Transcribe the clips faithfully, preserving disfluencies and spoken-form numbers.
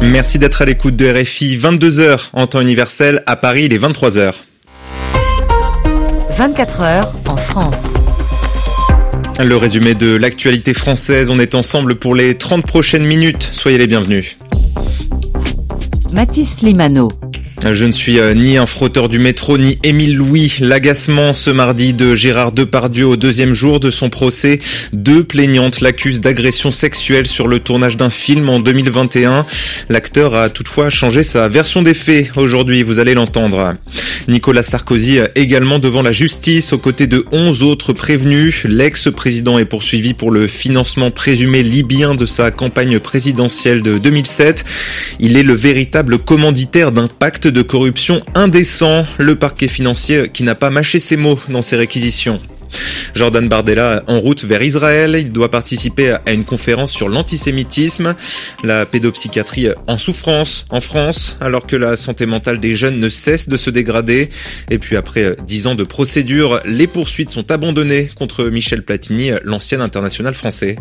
Merci d'être à l'écoute de R F I, vingt-deux heures en temps universel. À Paris, il est vingt-trois heures. vingt-quatre heures en France. Le résumé de l'actualité française, on est ensemble pour les trente prochaines minutes. Soyez les bienvenus. Mathis Limano. Je ne suis ni un frotteur du métro, ni Émile Louis. L'agacement ce mardi de Gérard Depardieu au deuxième jour de son procès. Deux plaignantes l'accusent d'agression sexuelle sur le tournage d'un film en deux mille vingt et un. L'acteur a toutefois changé sa version des faits. Aujourd'hui, vous allez l'entendre. Nicolas Sarkozy également devant la justice aux côtés de onze autres prévenus. L'ex-président est poursuivi pour le financement présumé libyen de sa campagne présidentielle de deux mille sept. Il est le véritable commanditaire d'un pacte de corruption indécent. Le parquet financier qui n'a pas mâché ses mots dans ses réquisitions. Jordan Bardella en route vers Israël. Il doit participer à une conférence sur l'antisémitisme. La pédopsychiatrie en souffrance en France, alors que la santé mentale des jeunes ne cesse de se dégrader. Et puis après dix ans de procédure, les poursuites sont abandonnées contre Michel Platini, l'ancien international français.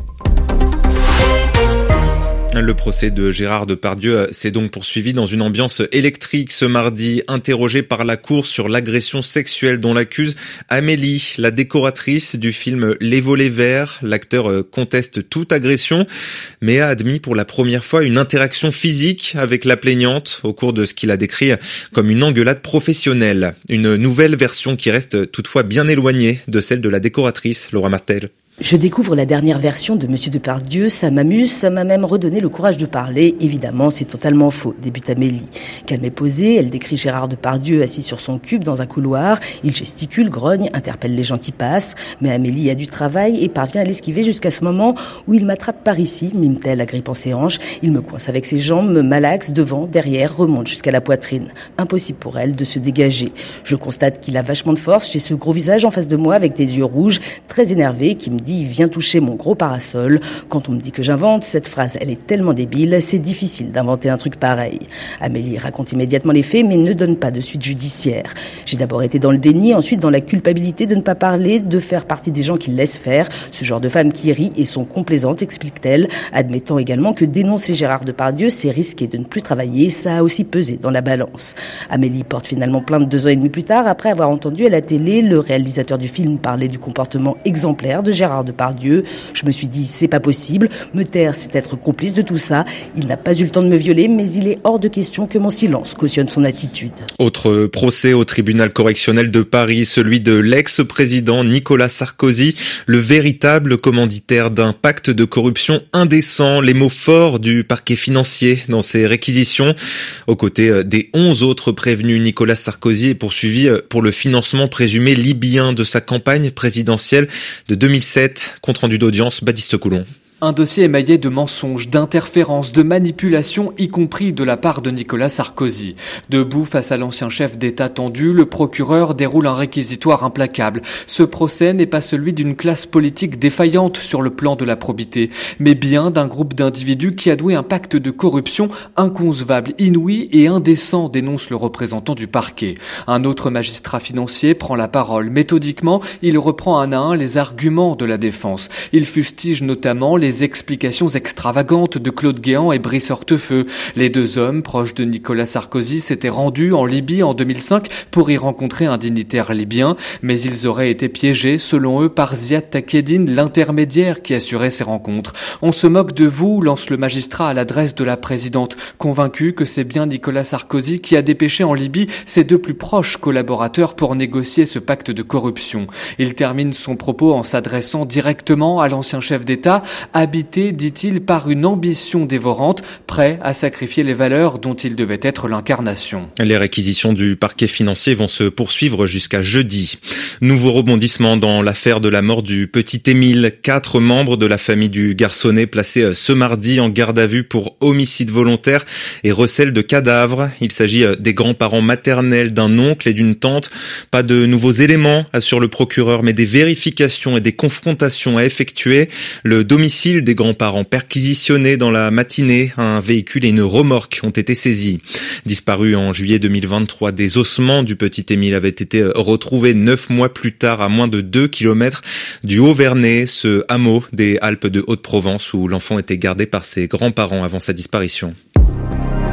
Le procès de Gérard Depardieu s'est donc poursuivi dans une ambiance électrique ce mardi. Interrogé par la cour sur l'agression sexuelle dont l'accuse Amélie, la décoratrice du film Les Volets Verts, l'acteur conteste toute agression, mais a admis pour la première fois une interaction physique avec la plaignante au cours de ce qu'il a décrit comme une engueulade professionnelle. Une nouvelle version qui reste toutefois bien éloignée de celle de la décoratrice, Laura Martel. Je découvre la dernière version de Monsieur Depardieu, ça m'amuse, ça m'a même redonné le courage de parler. Évidemment, c'est totalement faux, débute Amélie. Calme et posée, elle décrit Gérard Depardieu assis sur son cube dans un couloir. Il gesticule, grogne, interpelle les gens qui passent. Mais Amélie a du travail et parvient à l'esquiver jusqu'à ce moment où il m'attrape par ici, mime-t-elle, agrippant ses hanches. Il me coince avec ses jambes, me malaxe devant, derrière, remonte jusqu'à la poitrine. Impossible pour elle de se dégager. Je constate qu'il a vachement de force. J'ai ce gros visage en face de moi avec des yeux rouges, très énervé, qui me dit « Viens toucher mon gros parasol ». Quand on me dit que j'invente, cette phrase, elle est tellement débile, c'est difficile d'inventer un truc pareil. Amélie raconte immédiatement les faits, mais ne donne pas de suite judiciaire. J'ai d'abord été dans le déni, ensuite dans la culpabilité de ne pas parler, de faire partie des gens qui laissent faire. Ce genre de femmes qui rient et sont complaisantes, explique-t-elle, admettant également que dénoncer Gérard Depardieu, c'est risquer de ne plus travailler, ça a aussi pesé dans la balance. Amélie porte finalement plainte deux ans et demi plus tard, après avoir entendu à la télé le réalisateur du film parler du comportement exemplaire de Gérard Depardieu. Je me suis dit, c'est pas possible. Me taire, c'est être complice de tout ça. Il n'a pas eu le temps de me violer, mais il est hors de question que mon silence cautionne son attitude. Autre procès au tribunal correctionnel de Paris, celui de l'ex-président Nicolas Sarkozy, le véritable commanditaire d'un pacte de corruption indécent. Les mots forts du parquet financier dans ses réquisitions. Aux côtés des onze autres prévenus, Nicolas Sarkozy est poursuivi pour le financement présumé libyen de sa campagne présidentielle de deux mille sept. Compte rendu d'audience, Baptiste Coulon. Un dossier émaillé de mensonges, d'interférences, de manipulations, y compris de la part de Nicolas Sarkozy. Debout face à l'ancien chef d'État tendu, le procureur déroule un réquisitoire implacable. Ce procès n'est pas celui d'une classe politique défaillante sur le plan de la probité, mais bien d'un groupe d'individus qui a noué un pacte de corruption inconcevable, inouï et indécent, dénonce le représentant du parquet. Un autre magistrat financier prend la parole. Méthodiquement, il reprend un à un les arguments de la défense. Il fustige notamment les explications extravagantes de Claude Guéant et Brice Hortefeux. Les deux hommes, proches de Nicolas Sarkozy, s'étaient rendus en Libye en deux mille cinq pour y rencontrer un dignitaire libyen, mais ils auraient été piégés, selon eux, par Ziad Takedine, l'intermédiaire qui assurait ces rencontres. On se moque de vous, lance le magistrat à l'adresse de la présidente, convaincu que c'est bien Nicolas Sarkozy qui a dépêché en Libye ses deux plus proches collaborateurs pour négocier ce pacte de corruption. Il termine son propos en s'adressant directement à l'ancien chef d'État, habité, dit-il, par une ambition dévorante, prêt à sacrifier les valeurs dont il devait être l'incarnation. Les réquisitions du parquet financier vont se poursuivre jusqu'à jeudi. Nouveau rebondissement dans l'affaire de la mort du petit Émile. Quatre membres de la famille du garçonnet placés ce mardi en garde à vue pour homicide volontaire et recel de cadavres. Il s'agit des grands-parents maternels d'un oncle et d'une tante. Pas de nouveaux éléments, assure le procureur, mais des vérifications et des confrontations à effectuer. Le domicile des grands-parents perquisitionnés dans la matinée, un véhicule et une remorque ont été saisis. Disparu en juillet deux mille vingt-trois, des ossements du petit Émile avaient été retrouvés neuf mois plus tard à moins de deux kilomètres du Haut-Vernay, ce hameau des Alpes de Haute-Provence où l'enfant était gardé par ses grands-parents avant sa disparition.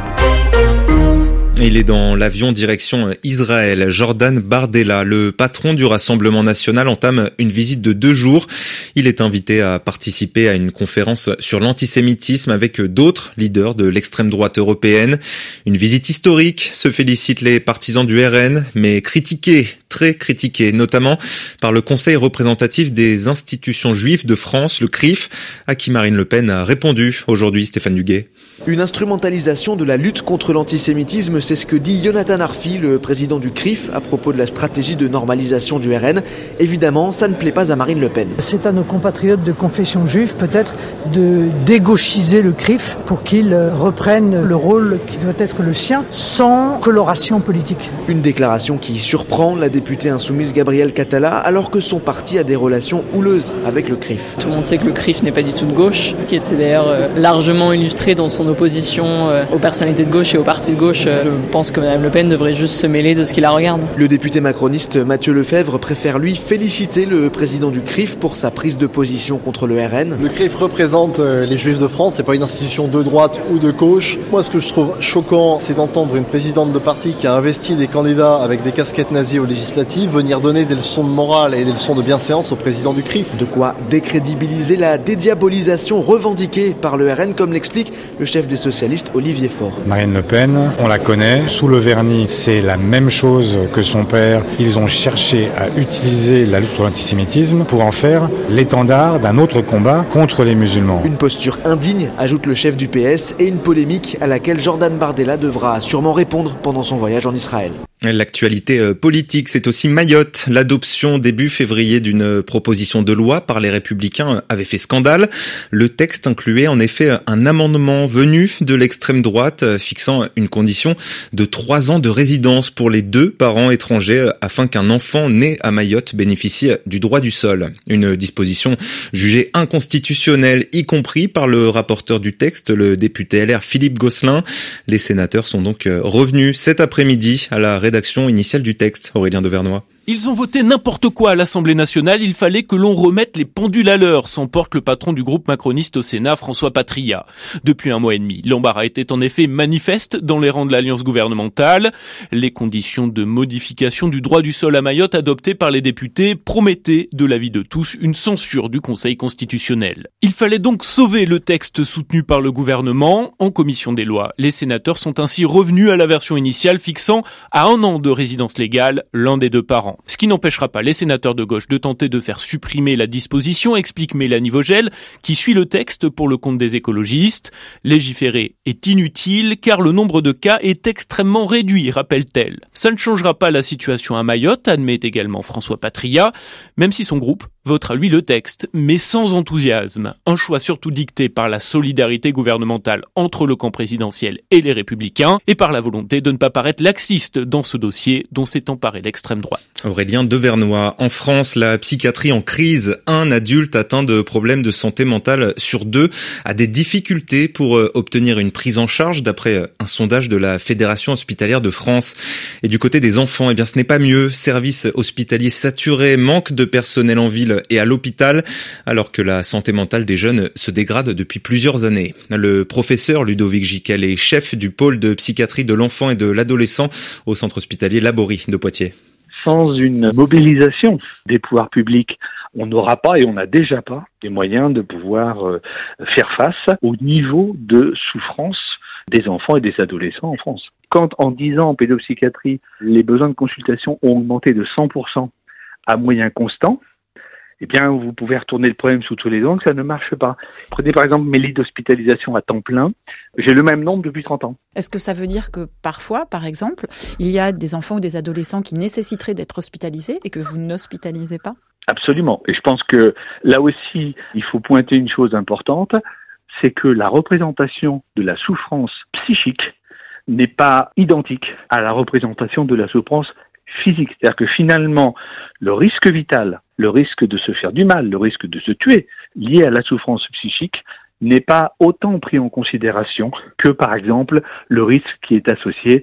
Il est dans l'avion direction Israël. Jordan Bardella, le patron du Rassemblement national, entame une visite de deux jours. Il est invité à participer à une conférence sur l'antisémitisme avec d'autres leaders de l'extrême droite européenne. Une visite historique, se félicitent les partisans du R N, mais critiquée, très critiquée, notamment par le Conseil représentatif des institutions juives de France, le C R I F, à qui Marine Le Pen a répondu aujourd'hui. Stéphane Duguet. Une instrumentalisation de la lutte contre l'antisémitisme, c'est ce que dit Jonathan Arfi, le président du C R I F, à propos de la stratégie de normalisation du R N. Évidemment, ça ne plaît pas à Marine Le Pen. C'est à nos compatriotes de confession juive peut-être de dégauchiser le C R I F pour qu'ils reprennent le rôle qui doit être le sien, sans coloration politique. Une déclaration qui surprend la députée insoumise Gabrielle Catala, alors que son parti a des relations houleuses avec le C R I F. Tout le monde sait que le C R I F n'est pas du tout de gauche, qui c'est d'ailleurs largement illustré dans son opposition aux personnalités de gauche et aux partis de gauche. Je pense que Mme Le Pen devrait juste se mêler de ce qui la regarde. Le député macroniste Mathieu Lefebvre préfère lui féliciter le président du C R I F pour sa prise de position contre le R N. Le C R I F représente les Juifs de France, c'est pas une institution de droite ou de gauche. Moi, ce que je trouve choquant, c'est d'entendre une présidente de parti qui a investi des candidats avec des casquettes nazies aux législatives venir donner des leçons de morale et des leçons de bienséance au président du C R I F. De quoi décrédibiliser la dédiabolisation revendiquée par le R N, comme l'explique le chef des socialistes Olivier Faure. Marine Le Pen, on la connaît, sous le vernis, c'est la même chose que son père. Ils ont cherché à utiliser la lutte contre l'antisémitisme pour en faire l'étendard d'un autre combat contre les musulmans. Une posture indigne, ajoute le chef du P S, et une polémique à laquelle Jordan Bardella devra sûrement répondre pendant son voyage en Israël. L'actualité politique, c'est aussi Mayotte. L'adoption début février d'une proposition de loi par les Républicains avait fait scandale. Le texte incluait en effet un amendement venu de l'extrême droite fixant une condition de trois ans de résidence pour les deux parents étrangers afin qu'un enfant né à Mayotte bénéficie du droit du sol. Une disposition jugée inconstitutionnelle, y compris par le rapporteur du texte, le député L R Philippe Gosselin. Les sénateurs sont donc revenus cet après-midi à la rédaction rédaction initiale du texte. Aurélien Devernois. Ils ont voté n'importe quoi à l'Assemblée nationale, il fallait que l'on remette les pendules à l'heure, s'emporte le patron du groupe macroniste au Sénat, François Patriat. Depuis un mois et demi, l'embarras était en effet manifeste dans les rangs de l'alliance gouvernementale. Les conditions de modification du droit du sol à Mayotte adoptées par les députés promettaient, de l'avis de tous, une censure du Conseil constitutionnel. Il fallait donc sauver le texte soutenu par le gouvernement. En commission des lois, les sénateurs sont ainsi revenus à la version initiale fixant à un an de résidence légale l'un des deux parents. Ce qui n'empêchera pas les sénateurs de gauche de tenter de faire supprimer la disposition, explique Mélanie Vogel, qui suit le texte pour le compte des écologistes. Légiférer est inutile car le nombre de cas est extrêmement réduit, rappelle-t-elle. Ça ne changera pas la situation à Mayotte, admet également François Patriat, même si son groupe votera lui le texte, mais sans enthousiasme. Un choix surtout dicté par la solidarité gouvernementale entre le camp présidentiel et les Républicains, et par la volonté de ne pas paraître laxiste dans ce dossier dont s'est emparée l'extrême droite. Aurélien Devernois. En France, la psychiatrie en crise. Un adulte atteint de problèmes de santé mentale sur deux a des difficultés pour obtenir une prise en charge, d'après un sondage de la Fédération hospitalière de France. Et du côté des enfants, eh bien, ce n'est pas mieux. Services hospitaliers saturés, manque de personnel en ville et à l'hôpital, alors que la santé mentale des jeunes se dégrade depuis plusieurs années. Le professeur Ludovic Giquel est chef du pôle de psychiatrie de l'enfant et de l'adolescent au centre hospitalier Laborie de Poitiers. Sans une mobilisation des pouvoirs publics, on n'aura pas et on n'a déjà pas les moyens de pouvoir faire face au niveau de souffrance des enfants et des adolescents en France. Quand en dix ans en pédopsychiatrie, les besoins de consultation ont augmenté de cent pour cent à moyens constants, eh bien, vous pouvez retourner le problème sous tous les angles, ça ne marche pas. Prenez par exemple mes lits d'hospitalisation à temps plein, j'ai le même nombre depuis trente ans. Est-ce que ça veut dire que parfois, par exemple, il y a des enfants ou des adolescents qui nécessiteraient d'être hospitalisés et que vous n'hospitalisez pas ? Absolument. Et je pense que là aussi, il faut pointer une chose importante, c'est que la représentation de la souffrance psychique n'est pas identique à la représentation de la souffrance physique. C'est-à-dire que finalement, le risque vital, le risque de se faire du mal, le risque de se tuer, lié à la souffrance psychique, n'est pas autant pris en considération que, par exemple, le risque qui est associé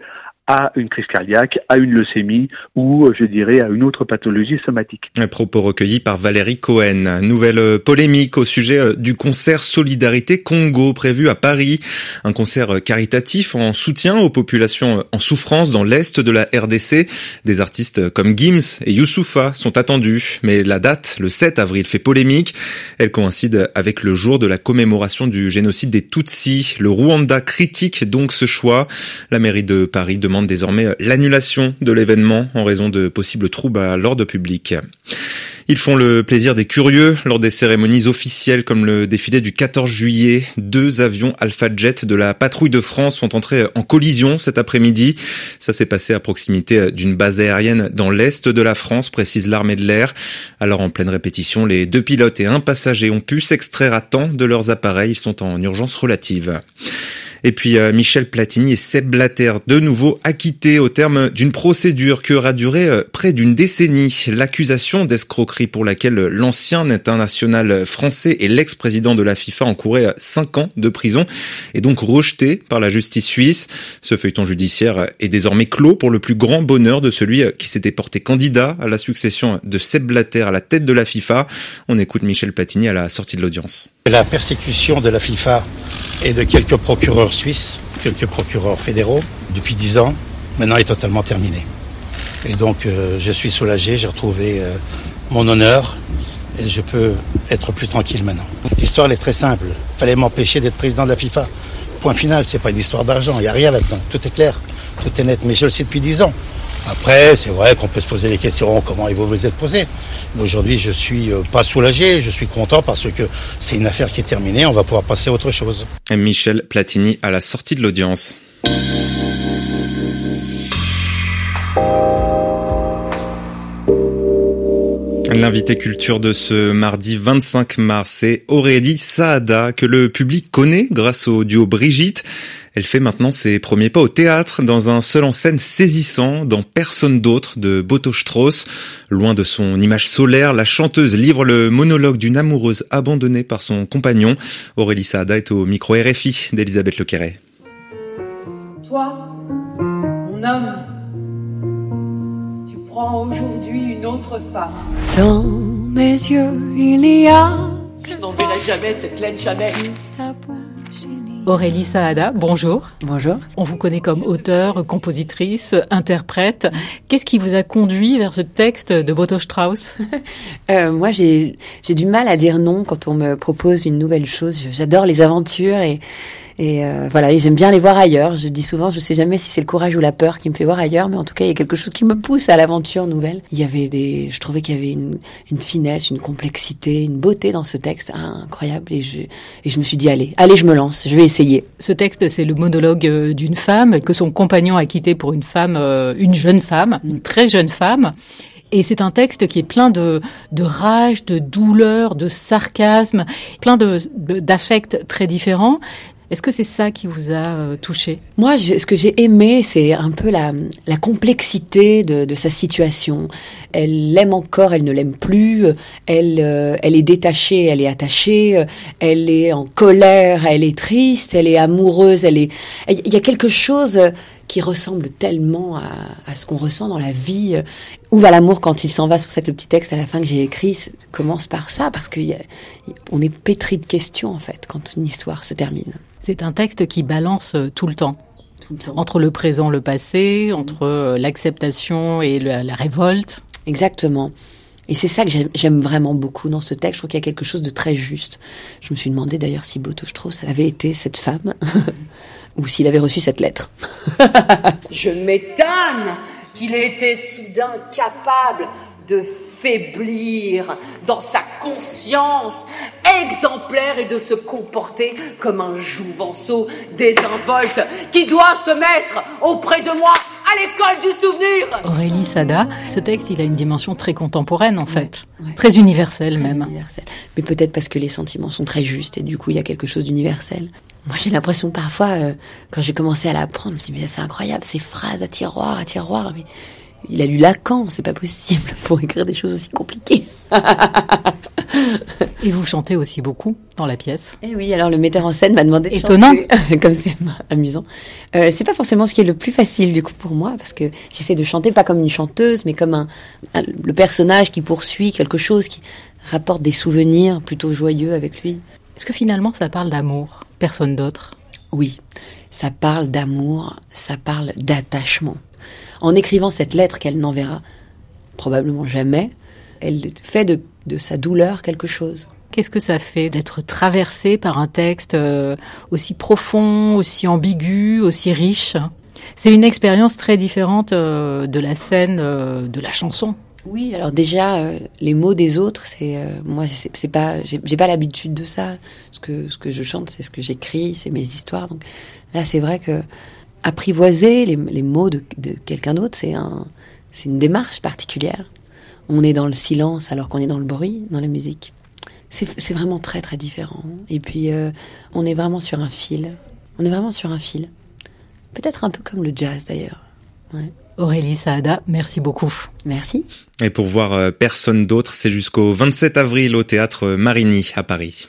à une crise cardiaque, à une leucémie ou, je dirais, à une autre pathologie somatique. Un propos recueillis par Valérie Cohen. Nouvelle polémique au sujet du concert Solidarité Congo prévu à Paris. Un concert caritatif en soutien aux populations en souffrance dans l'est de la R D C. Des artistes comme Gims et Youssoupha sont attendus. Mais la date, le sept avril, fait polémique. Elle coïncide avec le jour de la commémoration du génocide des Tutsis. Le Rwanda critique donc ce choix. La mairie de Paris demande désormais l'annulation de l'événement en raison de possibles troubles à l'ordre public. Ils font le plaisir des curieux lors des cérémonies officielles comme le défilé du quatorze juillet. Deux avions Alpha Jet de la patrouille de France sont entrés en collision cet après-midi. Ça s'est passé à proximité d'une base aérienne dans l'est de la France, précise l'armée de l'air. Alors en pleine répétition, les deux pilotes et un passager ont pu s'extraire à temps de leurs appareils. Ils sont en urgence relative. Et puis euh, Michel Platini et Sepp Blatter, de nouveau acquittés au terme d'une procédure qui aura duré euh, près d'une décennie. L'accusation d'escroquerie pour laquelle l'ancien international français et l'ex-président de la FIFA encouraient cinq ans de prison est donc rejetée par la justice suisse. Ce feuilleton judiciaire est désormais clos pour le plus grand bonheur de celui qui s'était porté candidat à la succession de Sepp Blatter à la tête de la FIFA. On écoute Michel Platini à la sortie de l'audience. La persécution de la FIFA et de quelques procureurs suisses, quelques procureurs fédéraux, depuis dix ans, maintenant est totalement terminée. Et donc euh, je suis soulagé, j'ai retrouvé euh, mon honneur et je peux être plus tranquille maintenant. L'histoire elle est très simple, il fallait m'empêcher d'être président de la FIFA. Point final, c'est pas une histoire d'argent, il n'y a rien là-dedans, tout est clair, tout est net, mais je le sais depuis dix ans. Après, c'est vrai qu'on peut se poser des questions, comment ils vont vous être posées. Mais aujourd'hui, je suis pas soulagé, je suis content parce que c'est une affaire qui est terminée, on va pouvoir passer à autre chose. Michel Platini à la sortie de l'audience. L'invité culture de ce mardi vingt-cinq mars, c'est Aurélie Saada, que le public connaît grâce au duo Brigitte. Elle fait maintenant ses premiers pas au théâtre dans un seul en scène saisissant, dans Personne d'autre de Boto Strauss. Loin de son image solaire, la chanteuse livre le monologue d'une amoureuse abandonnée par son compagnon. Aurélie Saada est au micro R F I d'Elisabeth Lequerret. Toi, mon homme, tu prends aujourd'hui une autre femme. Dans mes yeux, il y a... Je n'en verrai jamais cette laine Chanel. Aurélie Saada, bonjour. Bonjour. On vous connaît comme auteure, compositrice, interprète. Qu'est-ce qui vous a conduit vers ce texte de Boto Strauss ? euh, Moi, j'ai, j'ai du mal à dire non quand on me propose une nouvelle chose. J'adore les aventures et, et euh, voilà, et j'aime bien les voir ailleurs. Je dis souvent, je sais jamais si c'est le courage ou la peur qui me fait voir ailleurs, mais en tout cas, il y a quelque chose qui me pousse à l'aventure nouvelle. Il y avait des, je trouvais qu'il y avait une, une finesse, une complexité, une beauté dans ce texte ah, incroyable. Et je, et je me suis dit, allez, allez, je me lance, je vais essayer. Ce texte, c'est le monologue d'une femme que son compagnon a quitté pour une femme, euh, une jeune femme, une très jeune femme. Et c'est un texte qui est plein de, de rage, de douleur, de sarcasme, plein de, de, d'affects très différents. Est-ce que c'est ça qui vous a euh, touché ? Moi, je, ce que j'ai aimé, c'est un peu la, la complexité de, de sa situation. Elle l'aime encore, elle ne l'aime plus. Elle, euh, elle est détachée, elle est attachée. Elle est en colère, elle est triste. Elle est amoureuse. Elle est. Il y a quelque chose qui ressemble tellement à, à ce qu'on ressent dans la vie. Où va l'amour quand il s'en va ? C'est pour ça que le petit texte à la fin que j'ai écrit commence par ça, parce qu'on est pétri de questions en fait quand une histoire se termine. C'est un texte qui balance tout le temps. Tout le temps. Entre le présent, le passé, entre l'acceptation et la, la révolte. Exactement. Et c'est ça que j'aime, j'aime vraiment beaucoup dans ce texte. Je trouve qu'il y a quelque chose de très juste. Je me suis demandé d'ailleurs si Boto Strauss avait été cette femme ou s'il avait reçu cette lettre. Je m'étonne qu'il ait été soudain capable de faiblir dans sa conscience exemplaire et de se comporter comme un jouvenceau désinvolte qui doit se mettre auprès de moi à l'école du souvenir. Aurélie Saada, ce texte, il a une dimension très contemporaine en fait, ouais, ouais. très universelle très même. Universelle. Mais peut-être parce que les sentiments sont très justes et du coup il y a quelque chose d'universel. Moi j'ai l'impression parfois, euh, quand j'ai commencé à l'apprendre, je me suis dit mais c'est incroyable, ces phrases à tiroir, à tiroir, mais il a lu Lacan, c'est pas possible pour écrire des choses aussi compliquées. Et vous chantez aussi beaucoup dans la pièce. Eh oui, alors le metteur en scène m'a demandé de Étonnant. chanter, comme c'est amusant. Euh, c'est pas forcément ce qui est le plus facile du coup pour moi, parce que j'essaie de chanter pas comme une chanteuse, mais comme un, un le personnage qui poursuit quelque chose, qui rapporte des souvenirs plutôt joyeux avec lui. Est-ce que finalement ça parle d'amour, personne d'autre? Oui, ça parle d'amour, ça parle d'attachement. En écrivant cette lettre qu'elle n'enverra probablement jamais, elle fait de, de sa douleur quelque chose. Qu'est-ce que ça fait d'être traversé par un texte euh, aussi profond, aussi ambigu, aussi riche? C'est une expérience très différente euh, de la scène, euh, de la chanson. Oui, alors déjà, euh, les mots des autres, c'est euh, moi, c'est, c'est pas, j'ai, j'ai pas l'habitude de ça. Ce que ce que je chante, c'est ce que j'écris, c'est mes histoires. Donc là, c'est vrai que apprivoiser les, les mots de, de quelqu'un d'autre, c'est un, c'est une démarche particulière. On est dans le silence alors qu'on est dans le bruit, dans la musique. C'est, c'est vraiment très très différent. Et puis, euh, on est vraiment sur un fil. On est vraiment sur un fil. Peut-être un peu comme le jazz d'ailleurs. Ouais. Aurélie Saada, merci beaucoup. Merci. Et pour voir euh, personne d'autre, c'est jusqu'au vingt-sept avril au théâtre Marigny à Paris.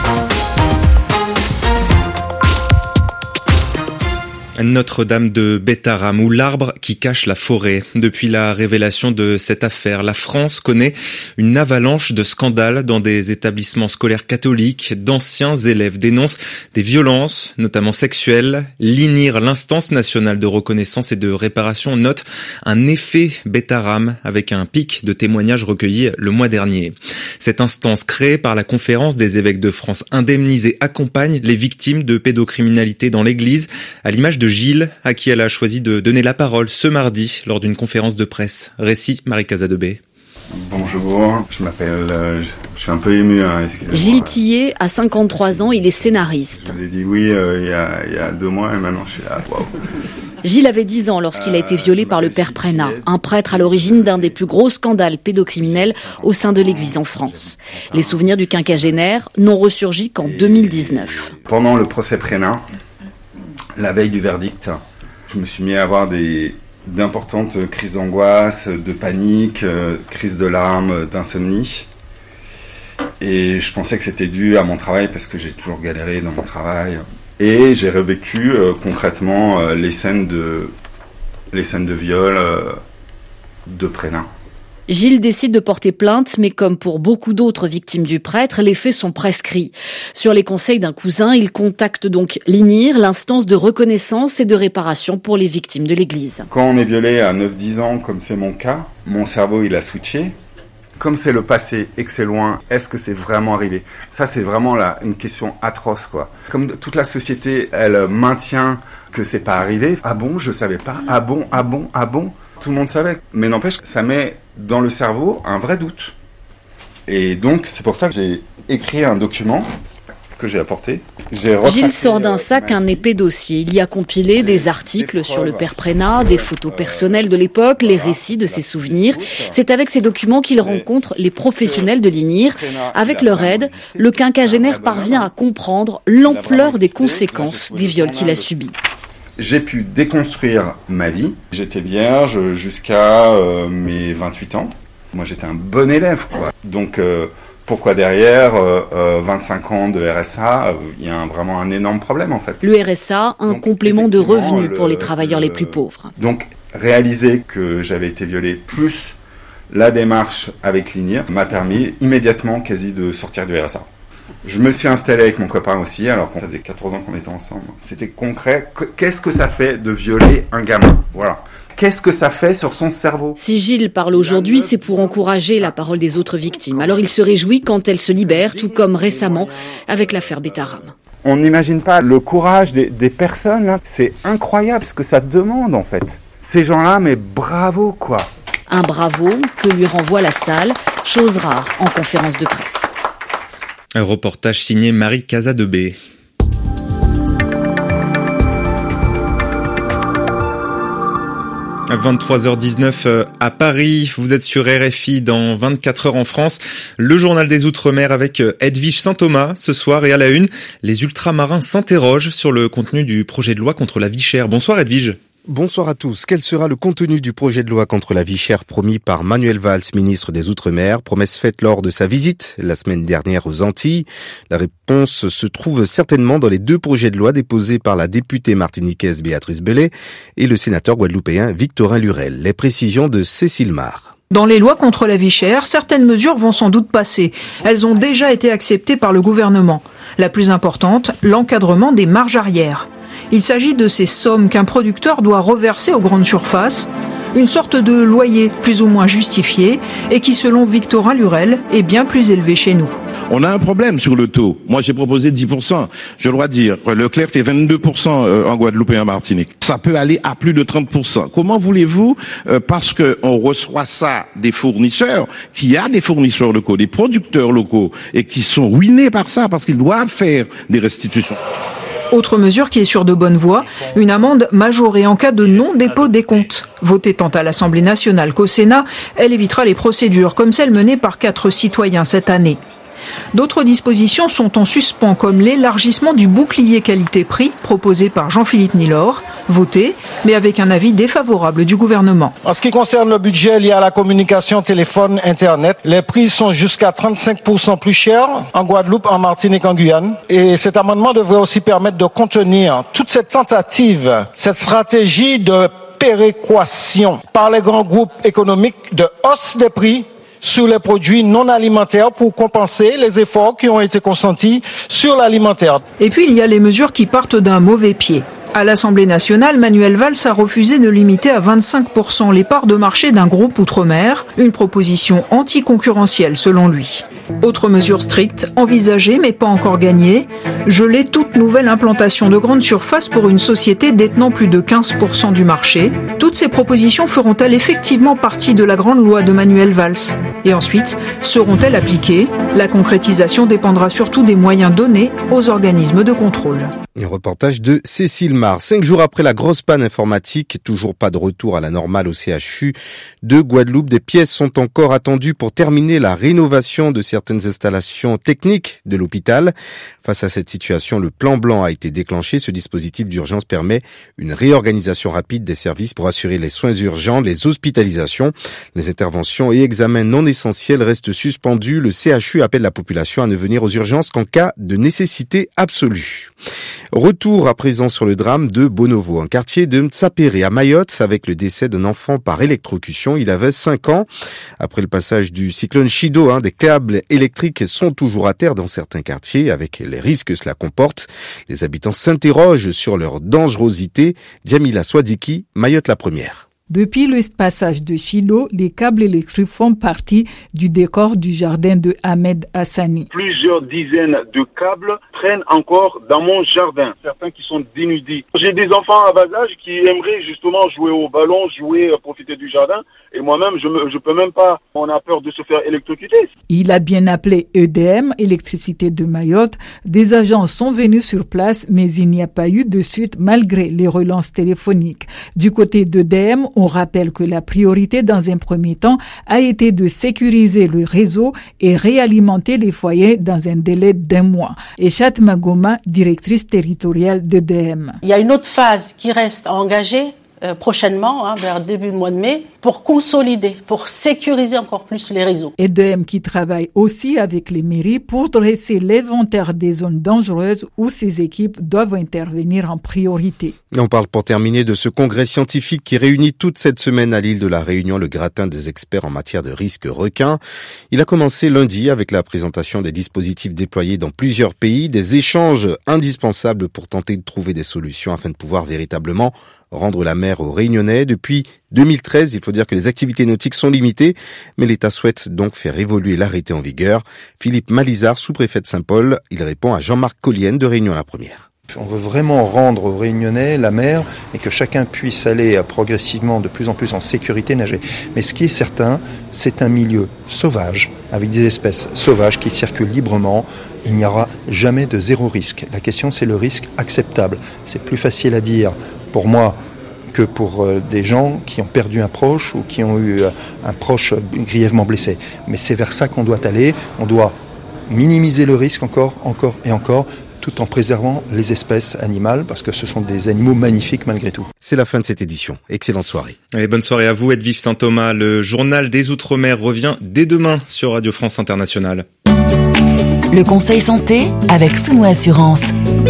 Notre-Dame de Bétharram, ou l'arbre qui cache la forêt. Depuis la révélation de cette affaire, la France connaît une avalanche de scandales dans des établissements scolaires catholiques. D'anciens élèves dénoncent des violences, notamment sexuelles. L'I N I R, l'instance nationale de reconnaissance et de réparation, note un effet Bétharram avec un pic de témoignages recueillis le mois dernier. Cette instance créée par la Conférence des évêques de France indemnise et accompagne les victimes de pédocriminalité dans l'Église, à l'image de Gilles, à qui elle a choisi de donner la parole ce mardi lors d'une conférence de presse. Récit Marie Casadebé. Bonjour, je m'appelle, euh, je suis un peu ému. Hein, Gilles Tillet a cinquante-trois ans, il est scénariste. Je vous ai dit oui euh, il, y a, il y a deux mois et maintenant je suis là. Wow. Gilles avait dix ans lorsqu'il a été violé par le père Prénat, un prêtre à l'origine d'un des plus gros scandales pédocriminels au sein de l'Église en France. Les souvenirs du quinquagénaire n'ont ressurgi qu'en deux mille dix-neuf. Pendant le procès Prénat, la veille du verdict, je me suis mis à avoir des d'importantes crises d'angoisse, de panique, euh, crises de larmes, d'insomnie. Et je pensais que c'était dû à mon travail parce que j'ai toujours galéré dans mon travail. Et j'ai revécu euh, concrètement euh, les scènes de les scènes de viol euh, de Prénat. Gilles décide de porter plainte, mais comme pour beaucoup d'autres victimes du prêtre, les faits sont prescrits. Sur les conseils d'un cousin, il contacte donc l'I N I R, l'instance de reconnaissance et de réparation pour les victimes de l'Église. Quand on est violé à neuf dix ans, comme c'est mon cas, mon cerveau il a switché. Comme c'est le passé et que c'est loin, est-ce que c'est vraiment arrivé? Ça, c'est vraiment là une question atroce, quoi. Comme toute la société, elle maintient que c'est pas arrivé. Ah bon, je savais pas. Ah bon, ah bon, ah bon. Tout le monde savait. Mais n'empêche, ça met dans le cerveau un vrai doute. Et donc, c'est pour ça que j'ai écrit un document que j'ai apporté. J'ai Gilles sort d'un sac un épais dossier. Il y a compilé des articles sur le père Prénat, des photos personnelles de l'époque, les récits de ses souvenirs. C'est avec ces documents qu'il rencontre les professionnels de l'I N I R. Avec leur aide, le quinquagénaire parvient à comprendre l'ampleur des conséquences des viols qu'il a subis. J'ai pu déconstruire ma vie. J'étais vierge jusqu'à euh, mes vingt-huit ans. Moi, j'étais un bon élève, quoi. Donc, euh, pourquoi derrière euh, euh, vingt-cinq ans de R S A, il euh, y a un, vraiment un énorme problème, en fait. Le R S A, un donc, complément de revenus le, pour les travailleurs le, les plus pauvres. Donc, réaliser que j'avais été violé, plus la démarche avec l'I N I R, m'a permis immédiatement quasi de sortir du R S A. Je me suis installé avec mon copain aussi, alors qu'on faisait quatorze ans qu'on était ensemble. C'était concret. Qu'est-ce que ça fait de violer un gamin? Voilà. Qu'est-ce que ça fait sur son cerveau? Si Gilles parle aujourd'hui, c'est pour encourager la parole des autres victimes. Alors il se réjouit quand elles se libèrent, tout comme récemment avec l'affaire Bétharram. On n'imagine pas le courage des, des personnes, là. C'est incroyable ce que ça demande, en fait. Ces gens-là, mais bravo, quoi. Un bravo que lui renvoie la salle, chose rare en conférence de presse. Un reportage signé Marie Casadebé. vingt-trois heures dix-neuf à Paris, vous êtes sur R F I dans vingt-quatre heures en France, le journal des Outre-mer avec Edwige Saint-Thomas ce soir et à la une, les ultramarins s'interrogent sur le contenu du projet de loi contre la vie chère. Bonsoir Edwige. Bonsoir à tous. Quel sera le contenu du projet de loi contre la vie chère promis par Manuel Valls, ministre des Outre-mer, promesse faite lors de sa visite la semaine dernière aux Antilles? La réponse se trouve certainement dans les deux projets de loi déposés par la députée martiniquaise Béatrice Bellet et le sénateur guadeloupéen Victorin Lurel. Les précisions de Cécile Mar. Dans les lois contre la vie chère, certaines mesures vont sans doute passer. Elles ont déjà été acceptées par le gouvernement. La plus importante, l'encadrement des marges arrières. Il s'agit de ces sommes qu'un producteur doit reverser aux grandes surfaces, une sorte de loyer plus ou moins justifié et qui, selon Victorin Lurel, est bien plus élevé chez nous. On a un problème sur le taux. Moi, j'ai proposé dix pour cent. Je dois dire, Leclerc fait vingt-deux pour cent en Guadeloupe et en Martinique. Ça peut aller à plus de trente pour cent. Comment voulez-vous, euh, parce que on reçoit ça des fournisseurs, qu'il y a des fournisseurs locaux, des producteurs locaux, et qui sont ruinés par ça, parce qu'ils doivent faire des restitutions. Autre mesure qui est sur de bonnes voies, une amende majorée en cas de non-dépôt des comptes. Votée tant à l'Assemblée nationale qu'au Sénat, elle évitera les procédures comme celle menée par quatre citoyens cette année. D'autres dispositions sont en suspens, comme l'élargissement du bouclier qualité-prix proposé par Jean-Philippe Nilor, voté, mais avec un avis défavorable du gouvernement. En ce qui concerne le budget lié à la communication téléphone, Internet, les prix sont jusqu'à trente-cinq pour cent plus chers en Guadeloupe, en Martinique, en Guyane. Et cet amendement devrait aussi permettre de contenir toute cette tentative, cette stratégie de péréquation par les grands groupes économiques de hausse des prix sur les produits non alimentaires pour compenser les efforts qui ont été consentis sur l'alimentaire. Et puis il y a les mesures qui partent d'un mauvais pied. À l'Assemblée nationale, Manuel Valls a refusé de limiter à vingt-cinq pour cent les parts de marché d'un groupe outre-mer, une proposition anticoncurrentielle selon lui. Autre mesure stricte, envisagée mais pas encore gagnée, geler toute nouvelle implantation de grandes surfaces pour une société détenant plus de quinze pour cent du marché. Toutes ces propositions feront-elles effectivement partie de la grande loi de Manuel Valls? Et ensuite, seront-elles appliquées? La concrétisation dépendra surtout des moyens donnés aux organismes de contrôle. Un reportage de Cécile Mar. Cinq jours après la grosse panne informatique, toujours pas de retour à la normale au C H U de Guadeloupe. Des pièces sont encore attendues pour terminer la rénovation de certaines installations techniques de l'hôpital. Face à cette situation, le plan blanc a été déclenché. Ce dispositif d'urgence permet une réorganisation rapide des services pour assurer les soins urgents, les hospitalisations. Les interventions et examens non essentiels restent suspendus. Le C H U appelle la population à ne venir aux urgences qu'en cas de nécessité absolue. Retour à présent sur le drame de Bonovo, un quartier de Mtsapéré à Mayotte, avec le décès d'un enfant par électrocution. Il avait cinq ans. Après le passage du cyclone Chido, hein, des câbles électriques sont toujours à terre dans certains quartiers, avec les risques que cela comporte. Les habitants s'interrogent sur leur dangerosité. Djamila Swadiki, Mayotte la première. Depuis le passage de Chido, les câbles électriques font partie du décor du jardin de Ahmed Hassani. Plusieurs dizaines de câbles traînent encore dans mon jardin, certains qui sont dénudés. J'ai des enfants à bas âge qui aimeraient justement jouer au ballon, jouer, profiter du jardin. Et moi-même, je ne je peux même pas. On a peur de se faire électrocuter. Il a bien appelé E D M, Électricité de Mayotte. Des agents sont venus sur place, mais il n'y a pas eu de suite malgré les relances téléphoniques. Du côté d'E D M, on rappelle que la priorité dans un premier temps a été de sécuriser le réseau et réalimenter les foyers dans un délai d'un mois. Et Chat Magoma, directrice territoriale d'E D M. Il y a une autre phase qui reste engagée euh, prochainement, hein, vers début de mois de mai, pour consolider, pour sécuriser encore plus les réseaux. E D M qui travaille aussi avec les mairies pour dresser l'inventaire des zones dangereuses où ces équipes doivent intervenir en priorité. On parle pour terminer de ce congrès scientifique qui réunit toute cette semaine à l'île de la Réunion le gratin des experts en matière de risque requin. Il a commencé lundi avec la présentation des dispositifs déployés dans plusieurs pays, des échanges indispensables pour tenter de trouver des solutions afin de pouvoir véritablement rendre la mer aux Réunionnais. Depuis deux mille treize, il faut dire que les activités nautiques sont limitées, mais l'État souhaite donc faire évoluer l'arrêté en vigueur. Philippe Malizard, sous-préfet de Saint-Paul, il répond à Jean-Marc Collienne de Réunion la première. On veut vraiment rendre aux Réunionnais la mer et que chacun puisse aller progressivement de plus en plus en sécurité nager. Mais ce qui est certain, c'est un milieu sauvage, avec des espèces sauvages qui circulent librement. Il n'y aura jamais de zéro risque. La question, c'est le risque acceptable. C'est plus facile à dire pour moi que pour des gens qui ont perdu un proche ou qui ont eu un proche grièvement blessé. Mais c'est vers ça qu'on doit aller. On doit minimiser le risque encore, encore et encore, tout en préservant les espèces animales, parce que ce sont des animaux magnifiques malgré tout. C'est la fin de cette édition. Excellente soirée. Et bonne soirée à vous, Edwige Saint-Thomas. Le journal des Outre-mer revient dès demain sur Radio France Internationale. Le Conseil Santé avec Sounou Assurance.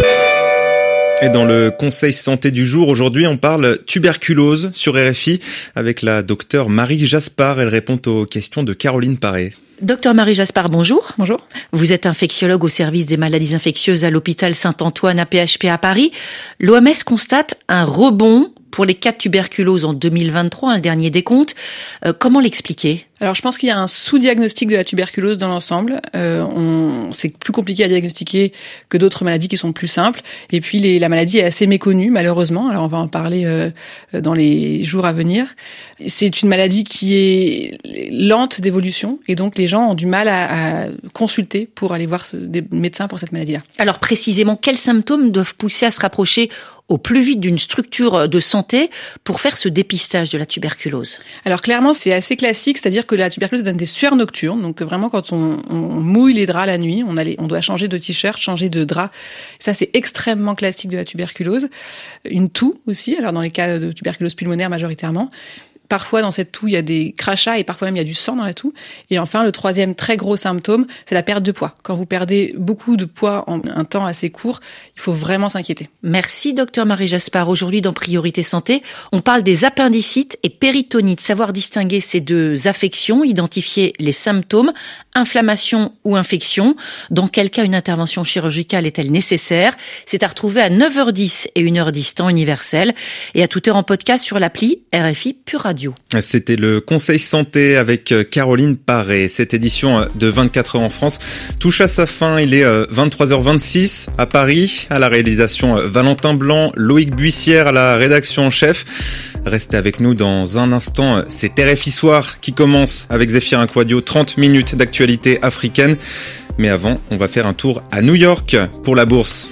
Et dans le Conseil Santé du jour, aujourd'hui, on parle tuberculose sur R F I avec la docteure Marie Jaspard. Elle répond aux questions de Caroline Paré. Docteur Marie Jaspard, bonjour. Bonjour. Vous êtes infectiologue au service des maladies infectieuses à l'hôpital Saint-Antoine A P H P à Paris. L'O M S constate un rebond pour les cas de tuberculose en deux mille vingt-trois, un dernier décompte. Euh, comment l'expliquer ? Alors, je pense qu'il y a un sous-diagnostic de la tuberculose dans l'ensemble. Euh, on, c'est plus compliqué à diagnostiquer que d'autres maladies qui sont plus simples. Et puis, les, la maladie est assez méconnue, malheureusement. Alors, on va en parler euh, dans les jours à venir. C'est une maladie qui est lente d'évolution, et donc les gens ont du mal à, à consulter pour aller voir ce, des médecins pour cette maladie-là. Alors, précisément, quels symptômes doivent pousser à se rapprocher au plus vite d'une structure de santé pour faire ce dépistage de la tuberculose? Alors clairement, c'est assez classique, c'est-à-dire que la tuberculose donne des sueurs nocturnes. Donc vraiment, quand on, on mouille les draps la nuit, on, a les, on doit changer de t-shirt, changer de drap. Ça, c'est extrêmement classique de la tuberculose. Une toux aussi, alors dans les cas de tuberculose pulmonaire majoritairement. Parfois, dans cette toux, il y a des crachats et parfois même il y a du sang dans la toux. Et enfin, le troisième très gros symptôme, c'est la perte de poids. Quand vous perdez beaucoup de poids en un temps assez court, il faut vraiment s'inquiéter. Merci, docteur Marie Jaspard. Aujourd'hui, dans Priorité Santé, on parle des appendicites et péritonites. Savoir distinguer ces deux affections, identifier les symptômes, inflammation ou infection. Dans quel cas une intervention chirurgicale est-elle nécessaire? C'est à retrouver à neuf heures dix et une heure dix temps universel et à toute heure en podcast sur l'appli R F I Pure Radio. C'était le Conseil Santé avec Caroline Paré. Cette édition de vingt-quatre heures en France touche à sa fin. Il est vingt-trois heures vingt-six à Paris. À la réalisation, Valentin Blanc, Loïc Buissière à la rédaction en chef. Restez avec nous dans un instant. C'est R F I Soir qui commence avec Zéphirin Quadio. trente minutes d'actualité africaine. Mais avant, on va faire un tour à New York pour la bourse.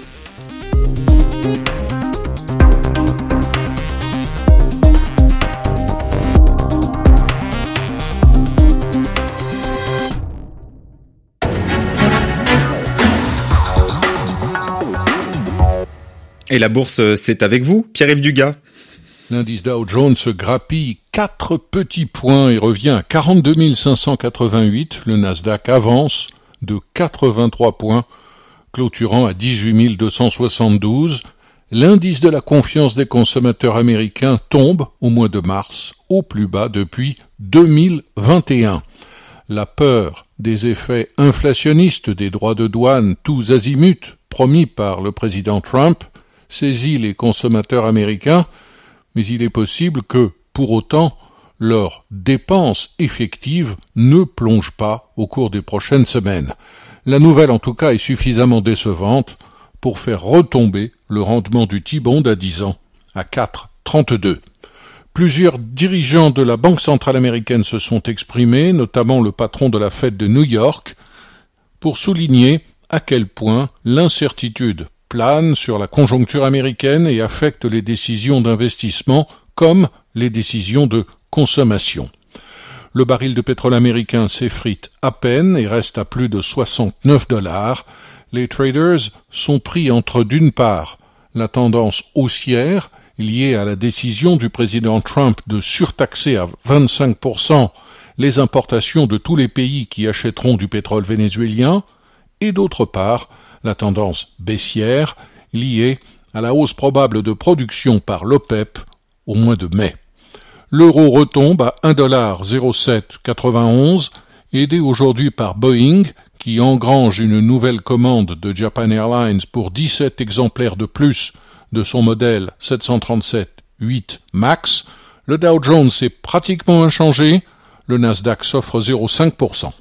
Et la bourse, c'est avec vous, Pierre-Yves Dugas. L'indice Dow Jones grappille quatre petits points et revient à quarante-deux mille cinq cent quatre-vingt-huit. Le Nasdaq avance de quatre-vingt-trois points, clôturant à dix-huit mille deux cent soixante-douze. L'indice de la confiance des consommateurs américains tombe au mois de mars, au plus bas depuis deux mille vingt et un. La peur des effets inflationnistes des droits de douane tous azimuts promis par le président Trump saisit les consommateurs américains, mais il est possible que, pour autant, leurs dépenses effectives ne plongent pas au cours des prochaines semaines. La nouvelle, en tout cas, est suffisamment décevante pour faire retomber le rendement du T-bond à dix ans à quatre virgule trente-deux. Plusieurs dirigeants de la Banque centrale américaine se sont exprimés, notamment le patron de la Fed de New York, pour souligner à quel point l'incertitude plane sur la conjoncture américaine et affecte les décisions d'investissement comme les décisions de consommation. Le baril de pétrole américain s'effrite à peine et reste à plus de soixante-neuf dollars. Les traders sont pris entre, d'une part, la tendance haussière liée à la décision du président Trump de surtaxer à vingt-cinq pour cent les importations de tous les pays qui achèteront du pétrole vénézuélien, et d'autre part, la tendance baissière liée à la hausse probable de production par l'OPEP au mois de mai. L'euro retombe à un dollar zéro sept quatre-vingt-onze, aidé aujourd'hui par Boeing, qui engrange une nouvelle commande de Japan Airlines pour dix-sept exemplaires de plus de son modèle sept cent trente-sept huit MAX. Le Dow Jones est pratiquement inchangé, le Nasdaq s'offre zéro virgule cinq pour cent.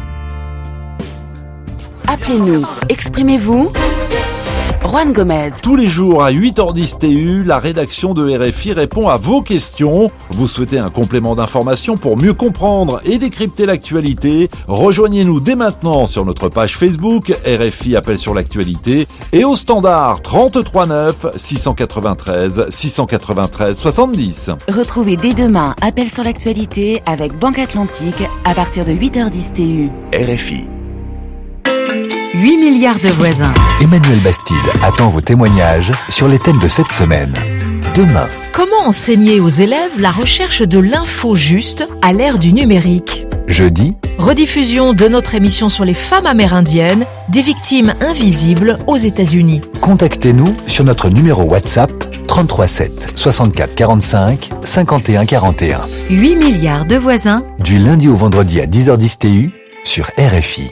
Appelez-nous, exprimez-vous. Juan Gomez. Tous les jours à huit heures dix T U, la rédaction de R F I répond à vos questions. Vous souhaitez un complément d'information pour mieux comprendre et décrypter l'actualité? Rejoignez-nous dès maintenant sur notre page Facebook R F I Appel sur l'actualité et au standard trente-trois neuf six cent quatre-vingt-treize six cent quatre-vingt-treize soixante-dix. Retrouvez dès demain Appel sur l'actualité avec Banque Atlantique à partir de huit heures dix T U. R F I. huit milliards de voisins. Emmanuel Bastide attend vos témoignages sur les thèmes de cette semaine. Demain. Comment enseigner aux élèves la recherche de l'info juste à l'ère du numérique? Jeudi. Rediffusion de notre émission sur les femmes amérindiennes, des victimes invisibles aux États-Unis. Contactez-nous sur notre numéro WhatsApp trente-trois sept soixante-quatre quarante-cinq cinquante et un quarante et un. huit milliards de voisins. Du lundi au vendredi à dix heures dix T U sur R F I.